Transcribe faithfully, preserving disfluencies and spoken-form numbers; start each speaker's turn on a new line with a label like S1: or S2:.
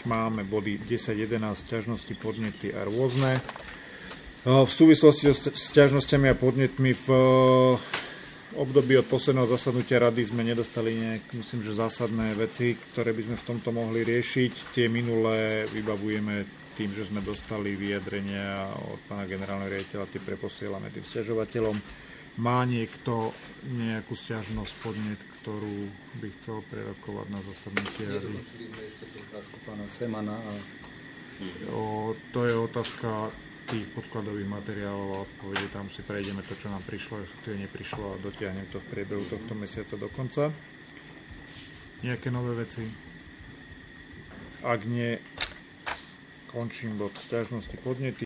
S1: máme body desať jedenásť, sťažnosti, podnety a rôzne. V súvislosti s sťažnosťami a podnetmi v období od posledného zasadnutia rady sme nedostali nejak, myslím, že zásadné veci, ktoré by sme v tomto mohli riešiť. Tie minulé vybavujeme tým, že sme dostali vyjadrenia od pána generálneho riaditeľa, tie preposielame tým sťažovateľom. Má niekto nejakú sťažnosť, podnet, ktorú by chcel prerokovať na zasadnutie rady?
S2: Nedokončili sme ešte tú otázku pána Semana. A...
S1: O, to je otázka tých podkladových materiálov a odpovede, tam si prejdeme to, čo nám prišlo, respektíve neprišlo a dotiahnem to v priebehu tohto mesiaca do konca. Nejaké nové veci? Ak nie, končím bod sťažnosti, podnety.